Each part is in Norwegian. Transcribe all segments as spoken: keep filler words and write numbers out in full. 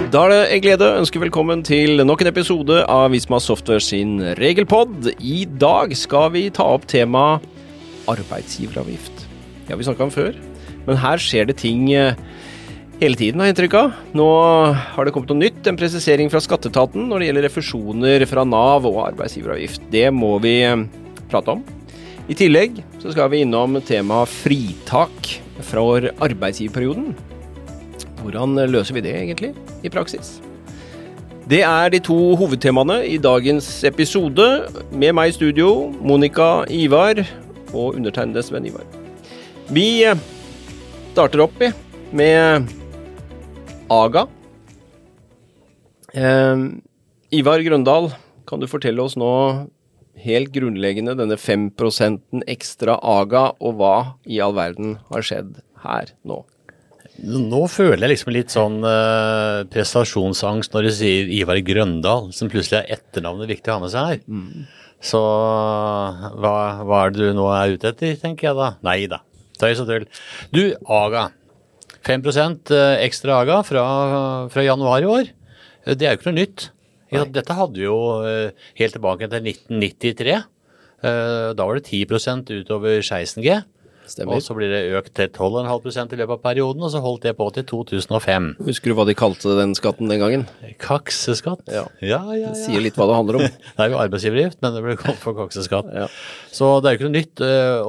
Da er det en glede å ønske velkommen til nok en episode av Visma Software sin regelpodd. I dag skal vi ta opp tema arbeidsgiveravgift. Det har vi snakket om før, men her skjer det ting hele tiden, har jeg inntrykk av. Nå har det kommet noe nytt, en presisering fra Skatteetaten når det gjelder refusjoner fra Nav og arbeidsgiveravgift. Det må vi prate om. I tillegg så skal vi innom tema fritak fra arbeidsgiverperioden. Hvordan løser vi det egentlig i praksis? Det er de to hovedtemaene i dagens episode. Med meg i studio, Monica Ivar og undertegnede Sven Ivar. Vi starter opp med AGA. Eh, Ivar Grøndal, kan du fortelle oss nå helt grunnleggende denne fem prosenten ekstra AGA, og hva i all verden har skjedd her nå? Nå føler jeg liksom litt sånn uh, prestasjonsangst når du sier Ivar Grøndal, som plutselig er etternavnet viktig å ha med seg her. Mm. Så hva, hva er det du nå er ute etter, tenker jeg da? Nei da, tøys og tull. Du, AGA. fem prosent ekstra AGA fra, fra januar i år. Det er jo ikke noe nytt. Nei. Dette hadde jo uh, helt tilbake til nitten nittitre. Uh, da var det ti prosent utover seksten G. Stemmer. Og så blir det økt til tolv komma fem prosent i løpet av perioden, og så holdt det på til to tusen og fem. Husker du hva de kalte den skatten den gangen? Kakseskatt. Ja, ja, ja. ja. Det sier litt hva det handler om. Det er jo arbeidsgiveravgift, men det blir kalt for kakseskatt. Ja. Så det er jo ikke noe nytt.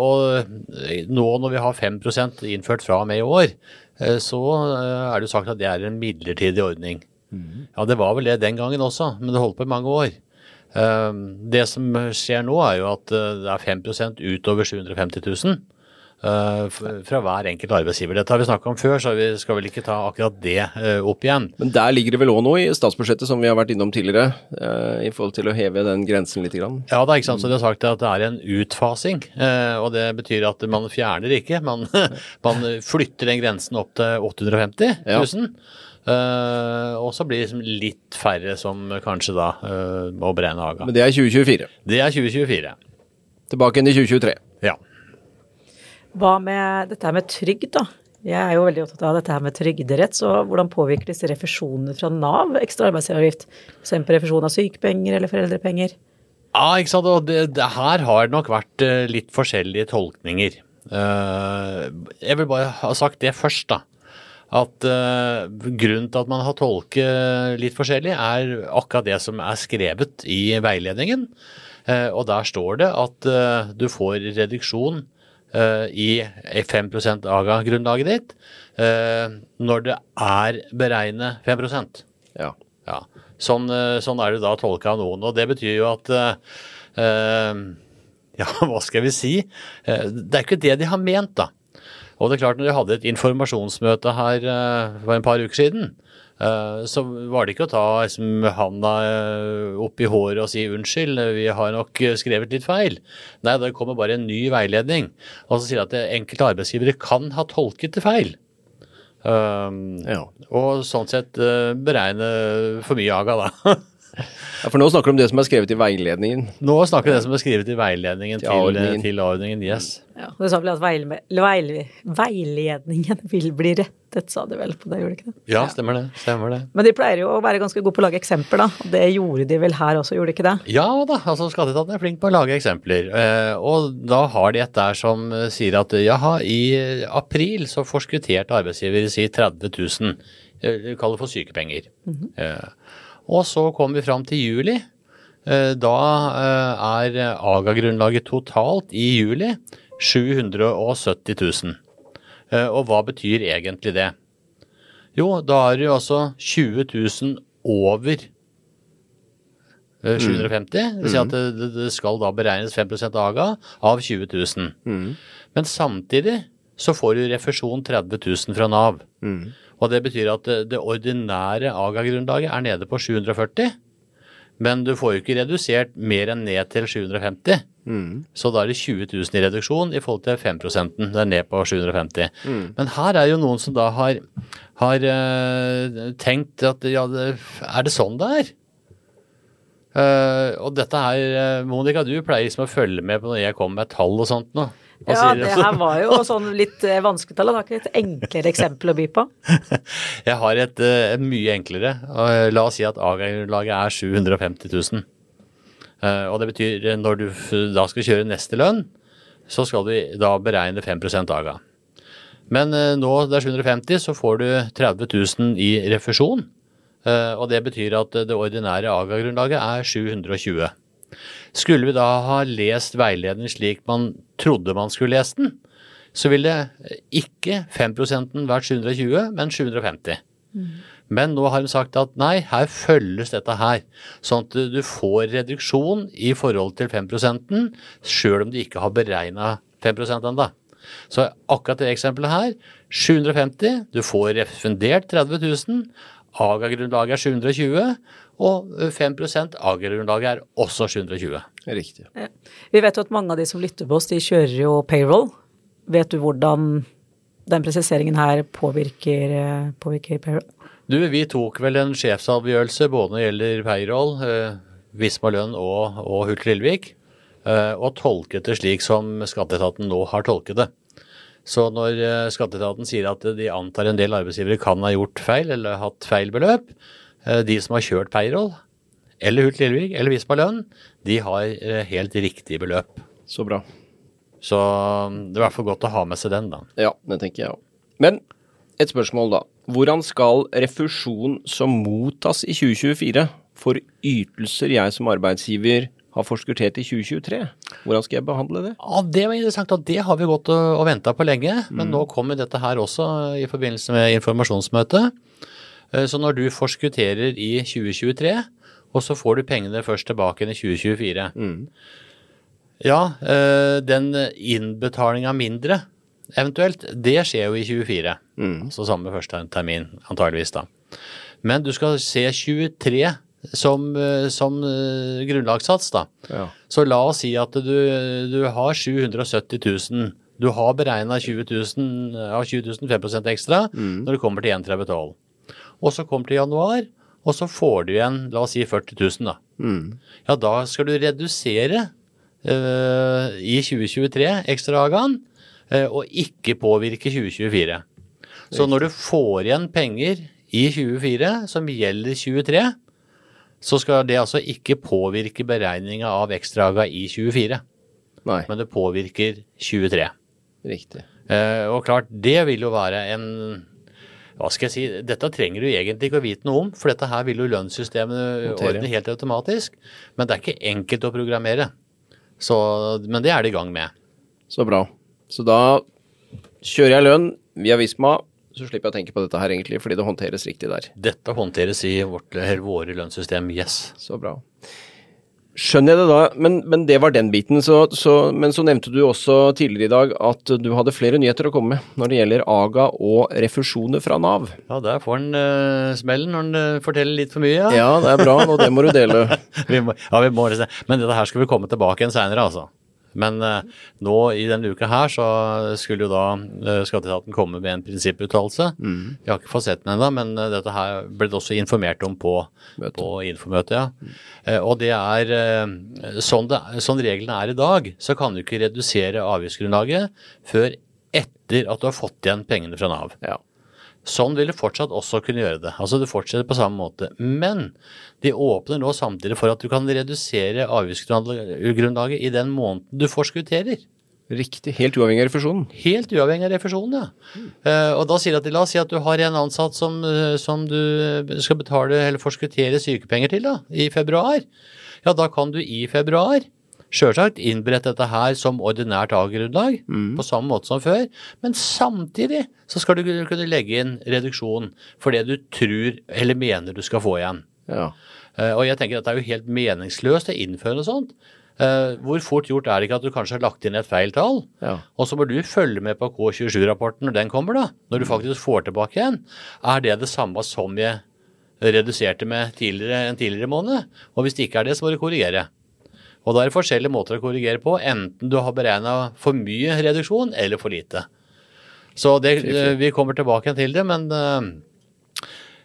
Og nå når vi har fem prosent innført fra og med i år, så er det jo sagt at det er en midlertidig ordning. Mm. Ja, det var vel det den gangen også, men det holdt på i mange år. Det som skjer nå er jo at det er fem prosent utover sju hundre og femti tusen. Uh, fra hver enkelt arbeidsgiver. Dette har vi snakket om før, så vi skal vel ikke ta akkurat det uh, opp igjen. Men der ligger det vel også noe i statsbudsjettet som vi har vært innom tidligere, uh, i forhold til å heve den grensen litt grann. Ja, det er ikke sant, så det har sagt at det er en utfasing, uh, og det betyr at man fjerner ikke, man, man flytter den grensen opp til åtte hundre og femti tusen. Ja. Uh, og så blir det liksom litt færre som kanskje da uh, må beregne AGA. Men det er tjue tjuefire? Det er tjue tjuefire. Tilbake inn i tjue tjuetre? Ja. Hva med dette her med trygd da? Jeg er jo veldig opptatt av dette her med trygderett, så hvordan påvirker disse refusjonene fra Nav, ekstra arbeidsgiveravgift? For eksempel refusjon av sykepenger eller foreldrepenger? Ja, ikke sant, og det, det her har nok vært uh, litt forskjellige tolkninger. Uh, jeg vil bare ha sagt det først da, at uh, grunnen til at man har tolket litt forskjellig er akkurat det som er skrevet i veiledningen, uh, og der står det at uh, du får reduksjon Uh, i fem prosent AGA-grunnlaget ditt, uh, når det er beregnet fem prosent. Ja. Ja. Sånn, uh, sånn er det da tolket av noen, og det betyr jo at, uh, uh, ja, hva skal vi si? Uh, det er ikke det de har ment da. Og det er klart, når de hadde et informasjonsmøte her uh, for en par uker siden, Uh, så var det ikke å ta liksom, handa uh, opp i håret og si unnskyld, vi har nok skrevet litt feil. Nei, det kommer bare en ny veiledning, og så sier det at enkelte arbeidsgivere kan ha tolket det feil. Um, ja. Og sånn sett uh, beregne for mye AGA da. Ja, for nå snakker du om det som er skrevet i veiledningen. Nå snakker vi om det som er skrevet i veiledningen til A-ordningen, til A-ordningen, yes. Ja, og det sa vel at veil, veil, veiledningen vil bli rettet, sa det vel på det, gjorde det ikke det? Ja, stemmer det, stemmer det. Men de pleier jo å være ganske gode på å lage eksempler da, og det gjorde de vel her også, gjorde de ikke det? Ja da, altså Skatteetaten er flink på å lage eksempler, og da har de et der som sier at jaha, i april så forskutterte arbeidsgiver si tretti tusen, vi kaller det for sykepenger. Mm-hmm. Og så kommer vi frem til juli. Da er AGA-grunnlaget totalt i juli sju hundre og sytti tusen. Og hva betyr egentlig det? Jo, da er det jo altså tjue tusen over sju hundre og femti. Det vil si at det, det skal da beregnes fem prosent AGA av tjue tusen. Mm. Men samtidig så får du refusjon tretti tusen fra Nav. Mm. Og det betyr at det, det ordinære AGA-grunnlaget er nede på sju hundre og førti, men du får jo ikke redusert mer enn ned til sju hundre og femti. Mm. Så da er det tjue tusen i reduksjon i forhold til fem prosent, det er ned på sju hundre og femti. Mm. Men her er jo noen som da har, har uh, tenkt at ja, det, er det sånn det er? Uh, og dette her, Monica, du pleier liksom å følge med på når jeg kommer med tall og sånt nå. Hva Ja, sier du? det her var jo sånn litt eh, vanskelig tall, det var ikke et enklere eksempel å by på. Jeg har et, uh, et mye enklere. Uh, la oss si at A G A-grunnlaget er sju hundre og femti tusen. Uh, og det betyr når du f- da skal kjøre neste lønn, så skal du da beregne fem prosent A G A. Men uh, nå det er sju hundre og femti, så får du tretti tusen i refusjon. Uh, og det betyr at det ordinære A G A-grunnlaget er sju hundre og tjue. Skulle vi da ha lest veilederen slik man trodde man skulle lese den, så ville ikke fem prosenten vært sju hundre og tjue, men sju hundre og femti. Mm. Men nå har de sagt at nei, her følges dette her, sånn at du får reduksjon i forhold til fem prosenten, selv om du ikke har beregnet fem prosent enda. Så akkurat det eksempelet her, sju hundre og femti, du får refundert tretti tusen, A G A-grunnlaget er sju hundre og tjue, og fem prosent A G A-grunnlaget er også sju hundre og tjue. Riktig. Ja. Vi vet jo at mange av de som lytter på oss, de kjører jo payroll. Vet du hvordan den presiseringen her påvirker, eh, påvirker payroll? Du, vi tok vel en sjefsavgjørelse både når det gjelder payroll, eh, Visma Lønn og, og Hult Lillevik, eh, og tolket det slik som Skatteetaten nå har tolket det. Så når eh, Skatteetaten sier at de antar en del arbeidsgivere kan ha gjort feil eller hatt feil beløp, eh, de som har kjørt payroll, eller Hult Lillevik, eller Visma Lønn, de har eh, helt riktig beløp. Så bra. Så det er i hvert fall godt å ha med seg den da. Ja, det tenker jeg også. Men et spørsmål da. Hvordan skal refusjon som mottas i tjue tjuefire for ytelser jeg som arbeidsgiver har forskuttert i tjue tjuetre? Hvordan skal jeg behandle det? Ja, det var interessant, og det har vi gått og, og ventet på lenge, men Mm. nå kommer dette her også i forbindelse med informasjonsmøtet. Eh, Så når du forskutterer i tjue tjuetre, og så får du pengene først tilbake i tjue tjuefire. Mm. Ja, eh, den innbetaling av mindre, eventuelt, det skjer jo i tjuefire. Mm. Så samme første termin, antageligvis da. Men du skal se tjuetre som, eh, som eh, grunnlagssats da. Ja. Så la oss si at du, du har sju hundre og sytti tusen. Du har beregnet tjue tusen, av tjue tusen fem prosent ekstra Mm. når du kommer til en tretti tolv. Og så kommer til januar, og så får du igjen, la oss si førti tusen da. Mm. Ja, da skal du redusere uh, i tjue tjuetre ekstra A G A-en, uh, og ikke påvirke tjue tjuefire. Så når du får igjen penger i tjuefire som gjelder tjuetre, så skal det altså ikke påvirke beregningen av ekstra A G A i tjuefire, Nei, men det påvirker tjuetre. riktig. Eh, og klart, det vil jo være en, hva skal jeg si, dette trenger du egentlig ikke å vite noe om, for dette her vil jo lønnssystemet Håndtere. ordne helt automatisk, men det er ikke enkelt å programmere. Så, men det er det i gang med. Så bra. Så da kjører jeg lønn via Visma, så slipper jeg å tenke på dette her egentlig, fordi det håndteres riktig der. Dette håndteres i vårt, eller våre lønnssystem, yes. Så bra. Skjønner jeg det da, men, men det var den biten. Så, så, men så nevnte du også tidligere i dag at du hadde flere nyheter å komme med når det gjelder A G A og refusjoner fra Nav. Ja, der får den uh, smellen når den uh, forteller litt for mye, ja. Ja, det er bra, og det må du dele. vi må, ja, vi må, men dette her skal vi komme tilbake igjen senere, altså. Men uh, nå i denne uka her så skulle jo da uh, Skatteetaten komme med en prinsipputtalelse. Mm. Jeg har ikke fått sett den enda, men uh, dette her ble det også informert om på, på infomøtet, ja. Mm. Uh, og det er, uh, sånn, det, sånn reglene er i dag, så kan du ikke redusere avgiftsgrunnlaget før etter at du har fått igjen pengene fra Nav. Ja. Sånn vil du fortsatt også kunne gjøre det. Altså du fortsetter på samme måte. Men de åpner nå samtidig for at du kan redusere avgiftsgrunnlaget i den måneden du forskutterer. Riktig, helt uavhengig av refusjonen. Helt uavhengig av refusjonen, ja. Mm. Uh, og da sier de at, la oss si at du har en ansatt som, uh, som du skal betale eller forskuttere sykepenger til da, i februar. Ja, da kan du i februar selvsagt innberette dette her som ordinært A G-grunnlag, mm. på samme måte som før, men samtidig så skal du kunne legge inn reduksjon for det du tror eller mener du skal få igjen. Ja. Uh, og jeg tenker at det er jo helt meningsløst å innføre noe sånt. Uh, hvor fort gjort er det ikke at du kanskje har lagt inn et feil tall, Ja. og så må du følge med på K tjuesju-rapporten når den kommer da, når du faktisk får tilbake igjen. Er det det samme som jeg reduserte med tidligere, en tidligere måned? Og hvis det ikke er det, så må du korrigere. Og da er det forskjellige måter å korrigere på, enten du har beregnet for mye reduksjon eller for lite. Så det, vi kommer tilbake til det, men uh,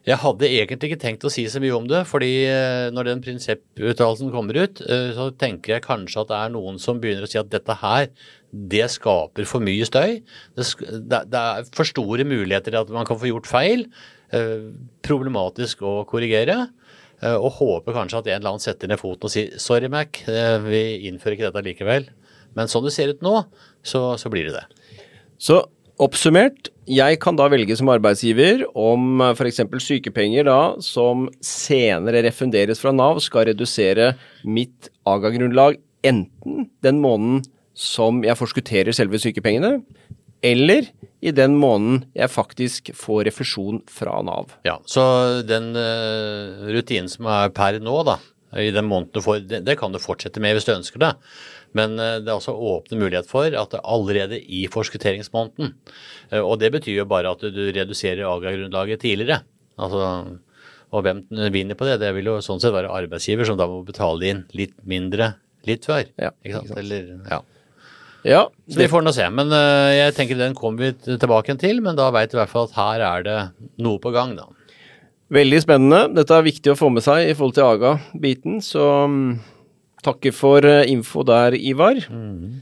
Jeg hadde egentlig ikke tenkt å si så mye om det, fordi når den prinsipputtalelsen kommer ut, så tenker jeg kanskje at det er noen som begynner å si at dette her, det skaper for mye støy. Det, det er for store muligheter til at man kan få gjort feil, problematisk å korrigere, og håper kanskje at en eller annen setter ned foten og sier, sorry Mac, vi innfører ikke dette likevel. Men sånn det ser ut nå, så, så blir det det. Så oppsummert, jeg kan da velge som arbeidsgiver om for eksempel sykepenger da, som senere refunderes fra Nav, skal redusere mitt A G A-grunnlag enten den måneden som jeg forskutterer selve sykepengene, eller i den måneden jeg faktisk får refusjon fra Nav. Ja, så den uh, rutinen som er per nå da, i den måneden du får, det, det kan du fortsette med hvis du ønsker det. Men uh, det er også åpne mulighet for at det allerede i forskuteringsmåneden, uh, og det betyr jo bare at du reduserer A G A-grunnlaget tidligere. Altså, og hvem vinner på det? Det vil jo sånn sett være arbeidsgiver som da må betale inn litt mindre litt før. Ja, ikke sant? Eller, ja. Ja, så vi får nå se, men uh, jeg tenker den kommer vi tilbake til, men da vet vi i hvert fall at her er det noe på gang da. Veldig spennende. Dette er viktig å få med seg i forhold til A G A-biten, så um, takker for uh, info der, Ivar. Mm.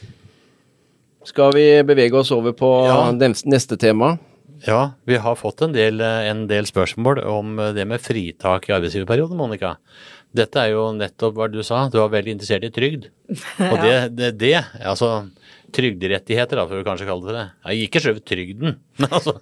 Skal vi bevege oss over på ja. neste tema? Ja, vi har fått en del, en del spørsmål om det med fritak i arbeidsgiverperioden, Monica. Dette er jo nettopp hva du sa, du var veldig interessert i trygd. Og det, det, det altså trygderettigheter da, for å kanskje kalle det det. Jeg ikke selve trygden, altså.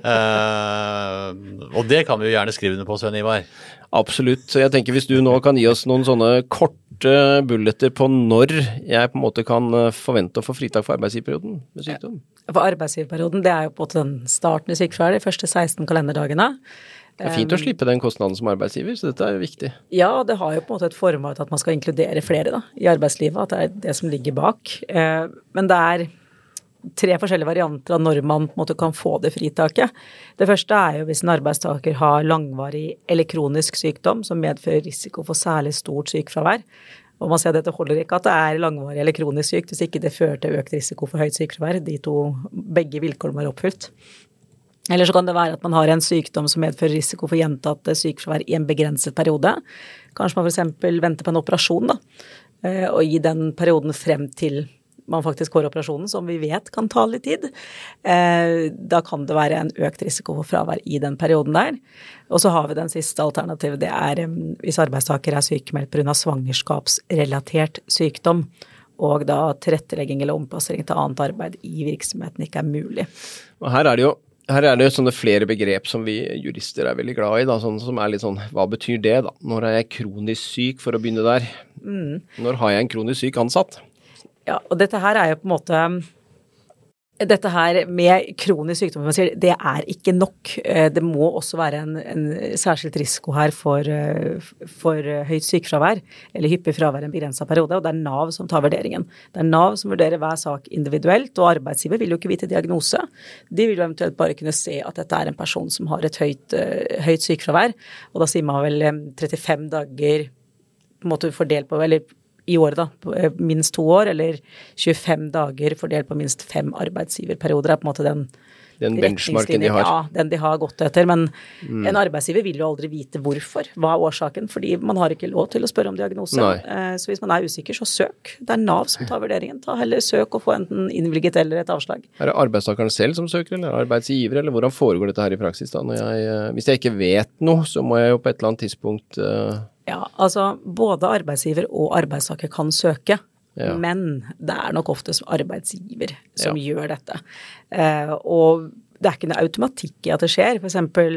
uh, og det kan vi jo gjerne skrive under på, Sven Ivar. Absolutt, så jeg tenker hvis du nå kan gi oss noen sånne korte bulleter på når jeg på en måte kan forvente å få fritak for arbeidsgiverperioden med sykdom. For arbeidsgiverperioden, det er jo på den starten i sykefravær, de første seksten kalenderdagene. Det er fint å slippe den kostnaden som arbeidsgiver, så dette er viktig. Ja, det har jo på en måte et formål at man skal inkludere flere da, i arbeidslivet, at det er det som ligger bak. Men det er tre forskjellige varianter av når man på en måte kan få det fritaket. Det første er jo hvis en arbeidstaker har langvarig eller kronisk sykdom som medfører risiko for særlig stort sykefravær. Og man ser at dette holder ikke at det er langvarig eller kronisk sykt, hvis ikke det fører til økt risiko for høyt sykefravær. De to, begge vilkår må være oppfylt. Eller så kan det være at man har en sykdom som medfører risiko for gjentatte sykefravær i en begrenset periode. Kanskje man for eksempel venter på en operasjon da, og i den perioden frem til man faktisk får operasjonen, som vi vet kan ta litt tid. Da kan det være en økt risiko for fravær i den perioden der. Og så har vi den siste alternativet, det er hvis arbeidstaker er sykemeldt på grunn av svangerskapsrelatert sykdom, og da tilrettelegging eller omplassering til annet arbeid i virksomheten ikke er mulig. Og her er det jo Her er det jo sånne flere begrep som vi jurister er veldig glad i, da, sånn som er litt sånn, hva betyr det da? Når er jeg kronisk syk for å begynne der? Mm. Når har jeg en kronisk syk ansatt? Ja, og dette her er jo på en måte, dette her med kronisk sykdom, man sier, det er ikke nok. Det må også være en, en særskilt risiko her for, for høyt sykefravær, eller hyppig fravær i en begrenset periode, og det er Nav som tar vurderingen. Det er Nav som vurderer hver sak individuelt, og arbeidsgiver vil jo ikke vite diagnose. De vil jo eventuelt bare kunne se at dette er en person som har et høyt, høyt sykefravær, og da sier man vel trettifem dager på en måte fordelt på, eller i året da, minst to år, eller tjuefem dager fordelt på minst fem arbeidsgiverperioder, er på en måte den, den benchmarken de har. Ja, den de har gått etter, men mm. en arbeidsgiver vil jo aldri vite hvorfor, hva er årsaken, fordi man har ikke lov til å spørre om diagnose. Nei. Så hvis man er usikker, så søk. Det er Nav som tar vurderingen. Ta heller søk og få enten innvilget eller et avslag. Er det arbeidstakeren selv som søker, eller arbeidsgiver, eller hvordan foregår dette her i praksis da? Når jeg, hvis jeg ikke vet noe, så må jeg jo på et eller annet tidspunkt... Uh Ja, altså både arbeidsgiver og arbeidstaker kan søke, ja. Men det er nok oftest arbeidsgiver som ja. Gjør dette. Eh, og det er ikke noe automatikk i at det skjer. For eksempel,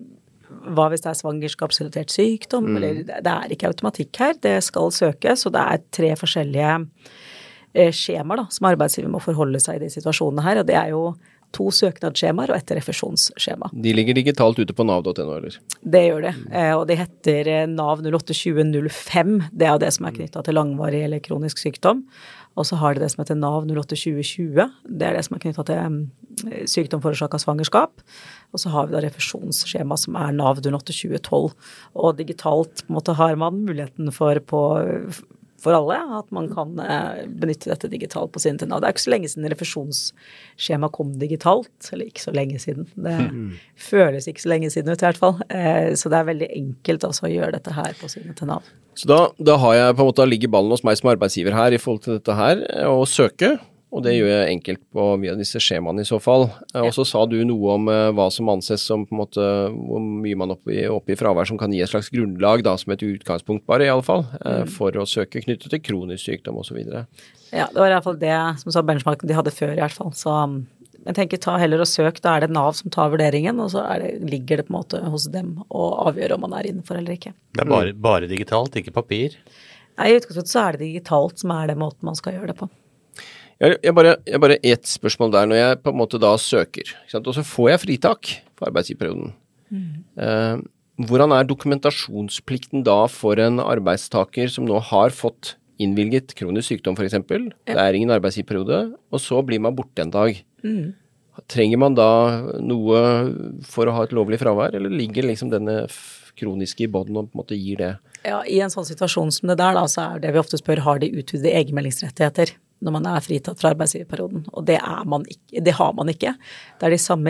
hva hvis det er svangerskapsrelatert sykdom? Mm. Eller, det er ikke automatikk her, det skal søkes, og det er tre forskjellige eh, skjemaer da, som arbeidsgiver må forholde seg i de situasjonene her, og det er jo to søknadsskjemaer og et refusjonsskjema. De ligger digitalt ute på nav punktum no, eller? Det gjør det, og det heter Nav null åtte tjue null fem, det er det som er knyttet til langvarig eller kronisk sykdom, og så har det det som heter Nav null åtte tjue tjue, det er det som er knyttet til sykdom forårsaket av svangerskap, og så har vi da refusjonsskjema som er Nav null åtte tjue tolv, og digitalt på en måte har man muligheten for på for alle, at man kan eh, benytte dette digitalt på sin til Nav. Det er ikke så lenge siden refusjonsskjema kom digitalt, eller ikke så lenge siden. Det mm. føles ikke så lenge siden ut i hvert fall. Eh, så det er veldig enkelt også å gjøre dette her på sin til Nav. Så da, da har jeg på en måte, ligger ballen hos meg som arbeidsgiver her i forhold til dette her, og søke, og det gjør jeg enkelt på mye av disse skjemaene i så fall. Ja. Og så sa du noe om uh, hva som anses som på en måte, hvor mye man oppe i, oppe i fravær som kan gi et slags grunnlag, da, som et utgangspunkt bare i alle fall, uh, mm. for å søke knyttet til kronisk sykdom og så videre. Ja, det var i hvert fall det som sa benchmarken de hadde før i hvert fall, så jeg tenker ta heller og søk, da er det Nav som tar vurderingen, og så er det, ligger det på en måte hos dem å avgjøre om man er innenfor eller ikke. Det er bare, bare digitalt, ikke papir? Nei, i utgangspunktet så er det digitalt som er det måten man skal gjøre det på. Jeg, jeg, bare, jeg bare ett spørsmål der, når jeg på en måte da søker, ikke sant? Og så får jeg fritak for arbeidsgiverperioden. Mm. Eh, hvordan er dokumentasjonsplikten da for en arbeidstaker som nå har fått innvilget kronisk sykdom for eksempel? Ja. Det er ingen arbeidsgiverperiode, og så blir man borte en dag. Mm. Trenger man da noe for å ha et lovlig fravær, eller ligger liksom denne kroniske i bånden og på en måte gir det? Ja, i en sånn situasjon som det der da, så er det vi ofte spør, har de utvidede egenmeldingsrettigheter når man er fritatt fra arbeidsgiverperioden, og det er man ikke, det har man ikke. Det er de samme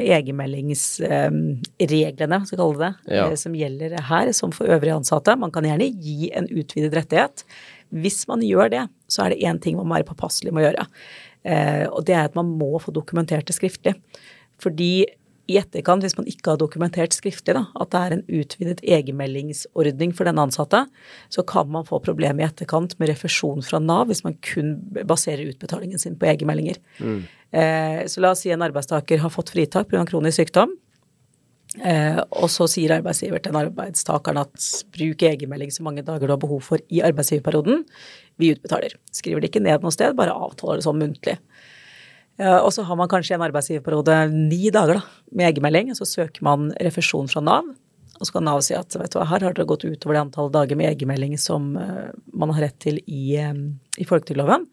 egenmeldingsreglene, um, så kaller det, ja. som gjelder her, som for øvrige ansatte. Man kan gjerne gi en utvidet rettighet. Hvis man gjør det, så er det en ting man må være påpasselig med å gjøre, uh, og det er at man må få dokumentert det skriftlig. Fordi i etterkant, hvis man ikke har dokumentert skriftlig da, at det er en utvidet egenmeldingsordning for den ansatte, så kan man få problemer i etterkant med refusjon fra Nav hvis man kun baserer utbetalingen sin på egenmeldinger. Mm. Eh, så la oss si en arbeidstaker har fått fritak på grunn av kronisk sykdom, eh, og så sier arbeidsgiver til en arbeidstakeren at bruk egenmelding så mange dager du har behov for i arbeidsgiverperioden, vi utbetaler. Skriver det ikke ned noe sted, bare avtaler det sånn muntlig. Ja, og så har man kanskje en arbeidsgiverperiode ni dager da, med egenmelding, og så søker man refusjon fra Nav, og så kan Nav si at vet du hva, her har dere gått utover det antall dager med egenmelding som uh, man har rett til i, um, i folketrygdloven.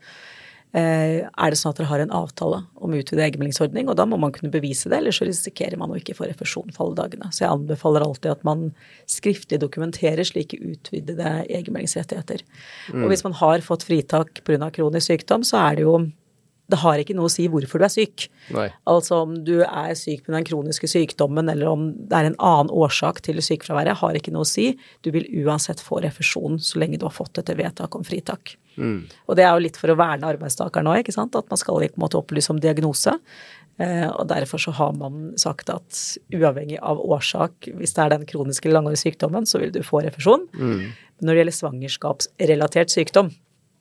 Uh, er det sånn at dere har en avtale om utvidet egenmeldingsordning, og da må man kunne bevise det, eller så risikerer man å ikke få refusjon for alle dagene. Så jeg anbefaler alltid at man skriftlig dokumenterer slike utvidede egenmeldingsrettigheter. Mm. Og hvis man har fått fritak på grunn av kronisk sykdom, så er det jo det har ikke noe å si hvorfor du er syk. Nei. Altså om du er syk med den kroniske sykdommen, eller om det er en annen årsak til sykefraværet, har ikke noe å si. Du vil uansett få refusjon så lenge du har fått dette vedtak om fritak. Mm. Og det er jo litt for å verne arbeidstakeren nå, ikke sant? At man skal ikke måtte opplyse om diagnose. Eh, og derfor så har man sagt at uavhengig av årsak, hvis det er den kroniske langårige sykdommen, så vil du få refusjon. Mm. Men når det gjelder svangerskapsrelatert sykdom,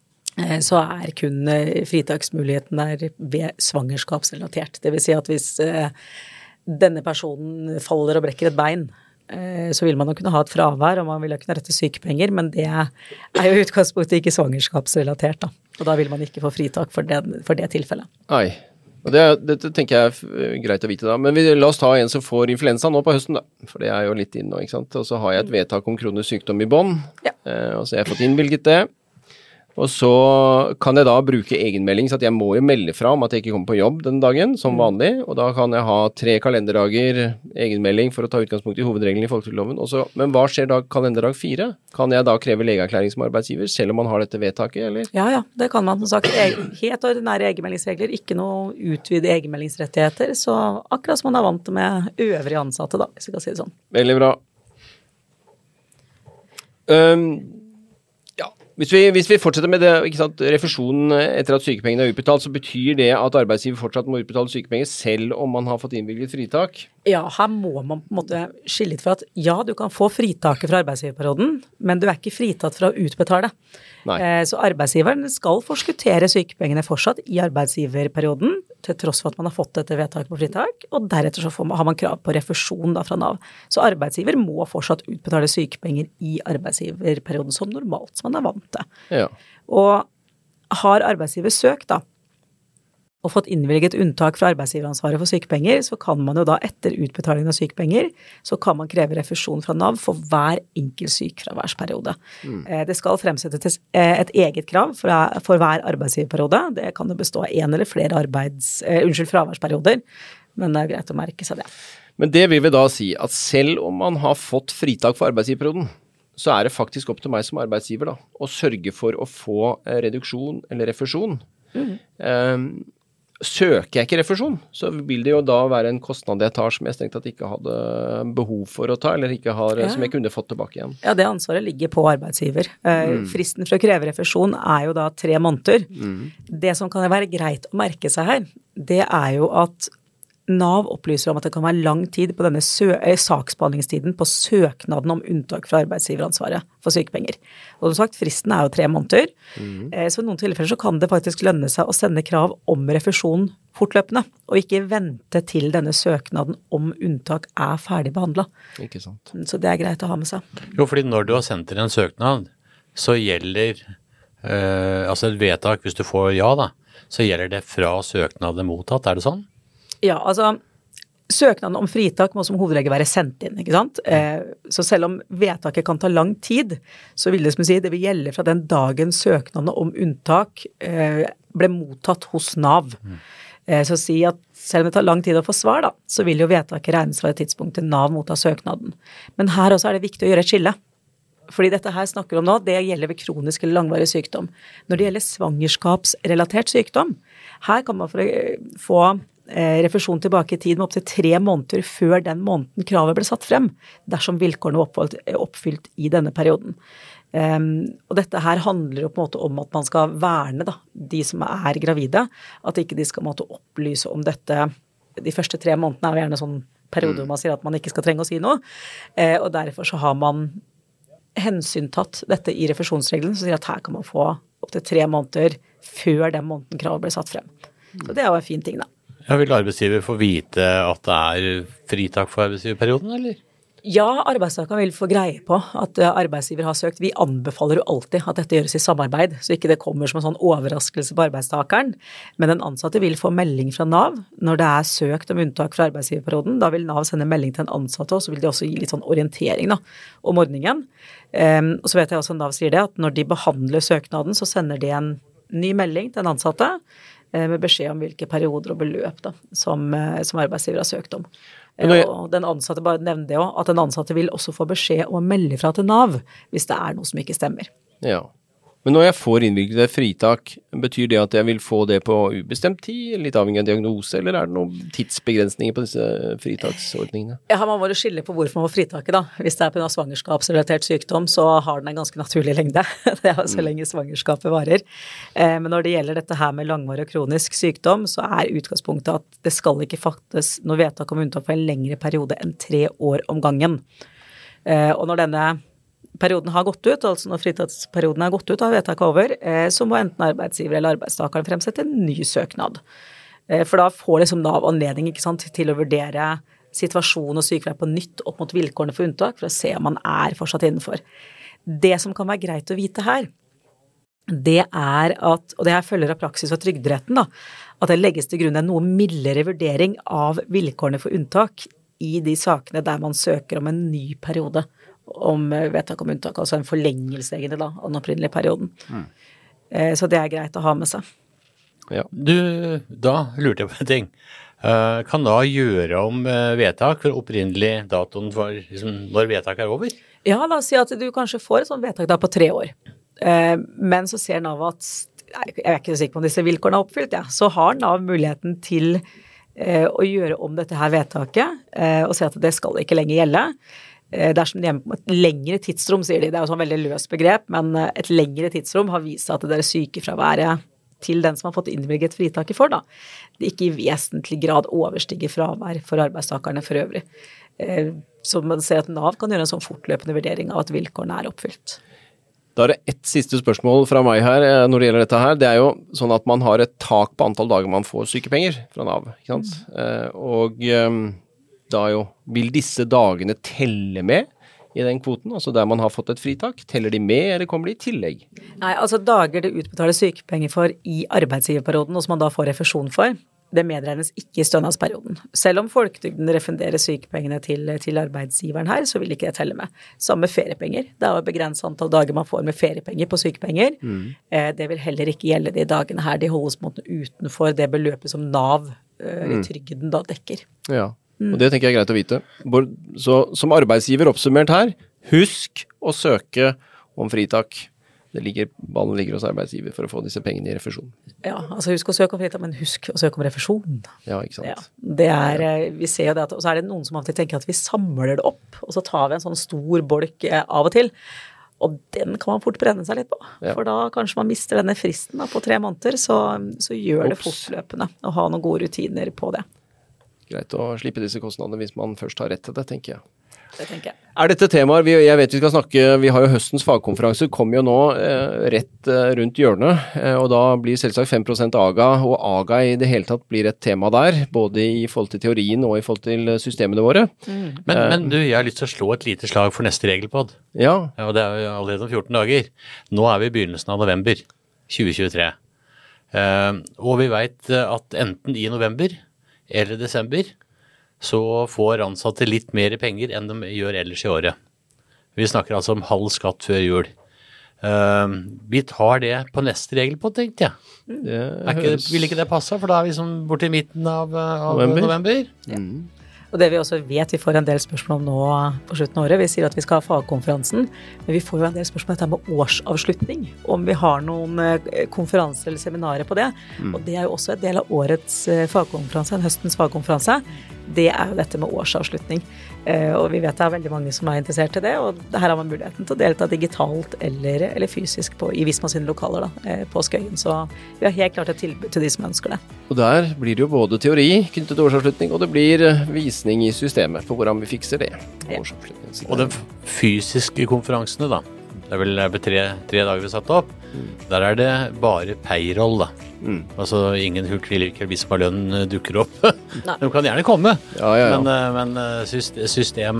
så er kun fritaksmuligheten der ved svangerskapsrelatert. Det vil si at hvis eh, denne personen faller og brekker et bein, eh, så vil man jo kunne ha et fravær, og man vil jo kunne rette sykepenger, men det er jo utgangspunktet ikke svangerskapsrelatert da. Og da vil man ikke få fritak for, den, for det tilfellet. Nei, og det, det tenker jeg er greit å vite da. Men vi, la oss ta en som får influensa nå på høsten da, for det er jo litt inn nå, ikke sant? Og så har jeg et vedtak om kronisk sykdom i bånd, ja. eh, og så har jeg fått innvilget det. Og så kan jeg da bruke egenmelding, så at jeg må jo melde fra om at jeg ikke kommer på jobb den dagen, som vanlig, og da kan jeg ha tre kalenderdager egenmelding for å ta utgangspunkt i hovedregelen i folketrygdloven. Men hva skjer da kalenderdag fire? Kan jeg da kreve legeerklæring som arbeidsgiver, selv om man har dette vedtaket, eller? Ja, ja, det kan man. Som sagt, helt ordinære egenmeldingsregler, ikke noe utvidet egenmeldingsrettigheter, så akkurat som man er vant med øvrige ansatte da, hvis vi kan si det sånn. Veldig bra. Um, Hvis vi, hvis vi fortsetter med det, ikke sant, refusjonen etter at sykepengene er utbetalt, så betyr det at arbeidsgiver fortsatt må utbetale sykepenger selv om man har fått innvilget fritak? Ja, her må man på en måte skille litt for at ja, du kan få fritaket fra arbeidsgiverperioden, men du er ikke fritatt fra å utbetale. Eh, så arbeidsgiveren skal forskuttere sykepengene fortsatt i arbeidsgiverperioden, til tross for at man har fått dette vedtaket på fritak, og deretter så får man, har man krav på refusjon da fra Nav. Så arbeidsgiver må fortsatt utbetale sykepenger i arbeidsgiverperioden som normalt, som man er vant til. Ja. Og har arbeidsgiver søkt da, og fått innvilget unntak fra arbeidsgiveransvaret for sykepenger, så kan man jo da etter utbetalingen av sykepenger, så kan man kreve refusjon fra Nav for hver enkel sykefraværsperiode. Mm. Det skal fremsettes et eget krav for, for hver arbeidsgiverperiode. Det kan jo bestå av en eller flere arbeids, eh, unnskyld, fraværsperioder, men det er greit å merke seg det. Men det vil vi da si at selv om man har fått fritak for arbeidsgiverperioden, så er det faktisk opp til meg som arbeidsgiver da, å sørge for å få eh, reduksjon eller refusjon. Mm. Um, søker jeg ikke refusjon, så vil det jo da være en kostnad jeg tar som jeg strengt tatt ikke hadde behov for å ta, eller ikke har, ja. som jeg kunne fått tilbake igjen. Ja, det ansvaret ligger på arbeidsgiver. Mm. Fristen for å kreve refusjon er jo da tre måneder. Mm. Det som kan være greit å merke seg her, det er jo at Nav opplyser om at det kan være lang tid på denne sø- saksbehandlingstiden på søknaden om unntak fra arbeidsgiveransvaret for sykepenger. Og som sagt, fristen er jo tre måneder, mm. så i noen tilfeller så kan det faktisk lønne seg å sende krav om refusjon fortløpende, og ikke vente til denne søknaden om unntak er ferdig behandlet. Ikke sant. Så det er greit å ha med seg. Jo, fordi når du har sendt inn en søknad, så gjelder, øh, altså et vedtak, hvis du får ja da, så gjelder det fra søknaden mottatt, er det sånn? Ja, altså, søknaden om fritak må som hovedregel være sendt inn, ikke sant? Eh, så selv om vedtaket kan ta lang tid, så vil det som si, det vil gjelde fra den dagen søknaden om unntak eh, ble mottatt hos Nav. Mm. Eh, så si at selv om det tar lang tid å få svar da, så vil jo vedtaket regnes fra et tidspunkt til Nav mottar søknaden. Men her også er det viktig å gjøre et skille. Fordi dette her snakker om nå, det gjelder ved kronisk eller langvarig sykdom. Når det gjelder svangerskapsrelatert sykdom, her kan man få eh, refusjon tilbake i tid med opp til tre måneder før den måneden kravet ble satt frem, dersom vilkårene er oppfylt i denne perioden. Um, og dette her handler jo på en måte om at man skal verne da, de som er gravide, at ikke de skal måtte opplyse om dette. De første tre månedene er jo gjerne sånn periode hvor man sier at man ikke skal trenge å si noe, eh, og derfor så har man hensyntatt dette i refusjonsregelen, som sier at her kan man få opp til tre måneder før den måneden kravet ble satt frem. Så det er jo en fin ting da. Ja, vil arbeidsgiver få vite at det er fritak for arbeidsgiverperioden, eller? Ja, arbeidstakeren vil få greie på at arbeidsgiver har søkt. Vi anbefaler jo alltid at dette gjøres i samarbeid, så ikke det kommer som en sånn overraskelse på arbeidstakeren. Men den ansatte vil få melding fra Nav når det er søkt om unntak fra arbeidsgiverperioden. Da vil Nav sende melding til en ansatte, og så vil de også gi litt sånn orientering da, om ordningen. Um, og så vet jeg også at Nav sier det, at når de behandler søknaden, så sender de en ny melding til den ansatte uh, med beskjed om hvilke perioder og beløp da, som, uh, som arbeidsgiver har søkt om. Jeg... Og den ansatte, bare nevnte det også, at den ansatte vil også få beskjed om å melde fra til Nav hvis det er noe som ikke stemmer. Ja, men når jeg får innvilget et fritak, betyr det at jeg vil få det på ubestemt tid, litt avhengig av diagnose, eller er det noen tidsbegrensninger på disse fritaksordningene? Ja, man må jo skille på hvorfor man får fritaket da. Hvis det er på en svangerskapsrelatert sykdom, så har den en ganske naturlig lengde. Det er jo så lenge svangerskapet varer. Men når det gjelder dette her med langvarig og kronisk sykdom, så er utgangspunktet at det skal ikke fattes noe vedtak om unntak for en lengre periode enn tre år om gangen. Og når denne perioden har gått ut, altså når fritaksperioden har gått ut av vedtaket over, så må enten arbeidsgiver eller arbeidstakeren fremsette en ny søknad. For da får liksom Nav anledning, ikke sant, til å vurdere situasjon og sykefravær på nytt opp mot vilkårene for unntak, for å se om man er fortsatt innenfor. Det som kan være greit å vite her, det er at, og det her følger av praksis og trygderetten da, at det legges til grunn en noe mildere vurdering av vilkårene for unntak i de sakene der man søker om en ny periode om vedtak om unntak, altså en forlengelse egentlig da, av den opprinnelige perioden. Mm. Eh, så det er greit å ha med seg. Ja. Du, da lurte jeg på en ting. Uh, kan da gjøre om uh, vedtak for opprinnelig datoen for liksom, når vedtak er over? Ja, la oss si at du kanskje får et sånt vedtak da på tre år. Uh, men så ser Nav at, jeg er ikke så sikker på om disse vilkårene er oppfylt, ja. Så har Nav muligheten til uh, å gjøre om dette her vedtaket, uh, og si at det skal ikke lenger gjelde. Dersom de er på et lengre tidsrom, sier de, det er jo sånn veldig løst begrep, men et lengre tidsrom har vist at det der sykefraværet til den som har fått innvilget fritaket for, da, det ikke i vesentlig grad overstiger fravær for arbeidstakerne for øvrig. Så man ser at Nav kan gjøre en sånn fortløpende vurdering av at vilkårene er oppfylt. Da er det ett siste spørsmål fra meg her når det gjelder dette her. Det er jo sånn at man har et tak på antall dager man får sykepenger fra Nav, ikke sant? Mm. Og da jo, vil disse dagene telle med i den kvoten, altså der man har fått et fritak? Teller de med, eller kommer de i tillegg? Nei, altså dager det utbetales sykepenger for i arbeidsgiverperioden, og som man da får refusjon for, det medregnes ikke i stønadsperioden. Selv om folketrygden refunderer sykepengene til, til arbeidsgiveren her, så vil ikke det telle med. Samme feriepenger. Det er jo begrenset antall dager man får med feriepenger på sykepenger. Mm. Eh, det vil heller ikke gjelde de dagene her. De holdes på en måte utenfor det beløpet som Nav eh, i trygden da dekker. Ja. Mm. Og det tenker jeg er greit å vite. Så som arbeidsgiver oppsummert her, husk å søke om fritak. Det ligger, ballen ligger hos arbeidsgiver for å få disse pengene i refusjon. Ja, altså husk å søke om fritak, men husk å søke om refusjon. Ja, ikke sant. Ja, det er, vi ser jo det at, og så er det noen som alltid tenker at vi samler det opp, og så tar vi en sånn stor bolk av og til, og den kan man fort brenne seg litt på. Ja. For da kanskje man mister denne fristen da, på tre måneder, så, så gjør det fortløpende å ha noen gode rutiner på det. Greit å slippe disse kostnadene hvis man først har rett til det, tenker jeg. Det tenker jeg. Er dette temaer, vi, jeg vet vi skal snakke, vi har jo høstens fagkonferanse, kommer jo nå eh, rett eh, rundt hjørnet, eh, og da blir selvsagt fem prosent AGA, og AGA i det hele tatt blir et tema der, både i forhold til teorien og i forhold til systemene våre. Mm. Men, eh, men du, jeg har lyst til å slå et lite slag for neste regelpodd. Ja. Ja, og det er jo allerede om fjorten dager. Nå er vi i begynnelsen av november tjue tjuetre. Eh, og vi vet at enten i november eller desember, så får ansatte litt mer penger enn de gjør ellers i året. Vi snakker altså om halv skatt før jul. Uh, vi tar det på neste regel på, tenkte jeg. Det er ikke, vil ikke det passe? For da er vi liksom borte i midten av, av november. november. Ja. Og det vi også vet, vi får en del spørsmål om nå på slutten av året, vi sier at vi skal ha fagkonferansen, men vi får jo en del spørsmål om dette med årsavslutning, om vi har noen konferanser eller seminarer på det. Mm. Og det er jo også en del av årets fagkonferanse, en høstens fagkonferanse. Det er jo dette med årsavslutning. Eh, og vi vet det er veldig mange som er interessert i det, og her har man muligheten til å delta digitalt eller, eller fysisk på, i Visma sine lokaler da, eh, på Skøyen. Så vi har helt klart et tilbud til de som ønsker det. Og der blir det jo både teori knyttet til årsavslutning, og det blir visning i systemet på hvordan vi fikser det. Ja. Og de fysiske konferansene da, det er vel tre, tre dager vi satt opp, mm. der er det bare payroll da. Mm. Altså ingen hulk-vilke Visma-lønn dukker opp. De kan gjerne komme, ja, ja, ja. men, men system,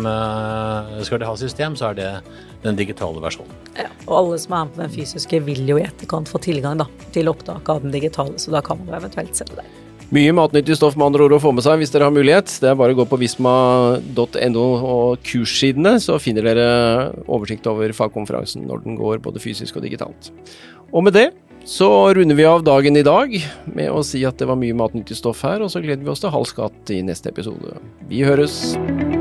skal de ha system, så er det den digitale versjonen. Ja, og alle som er med på den fysiske vil jo i etterkant få tilgang da, til opptak av den digitale, så da kan man jo eventuelt sette det. Mye matnyttig stoff med andre ord å få med seg hvis dere har mulighet. Det er bare å gå på visma punktum no og kurssidene, så finner dere oversikt over fagkonferansen når den går både fysisk og digitalt. Og med det så runder vi av dagen i dag med å si at det var mye matnyttig stoff her, og så gleder vi oss til halv skatt i neste episode. Vi høres!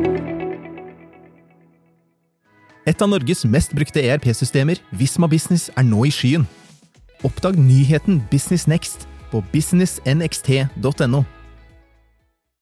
Et av Norges mest brukte E R P-systemer, Visma Business, er nå i skyen. Oppdag nyheten Business Next på business n x t punktum no.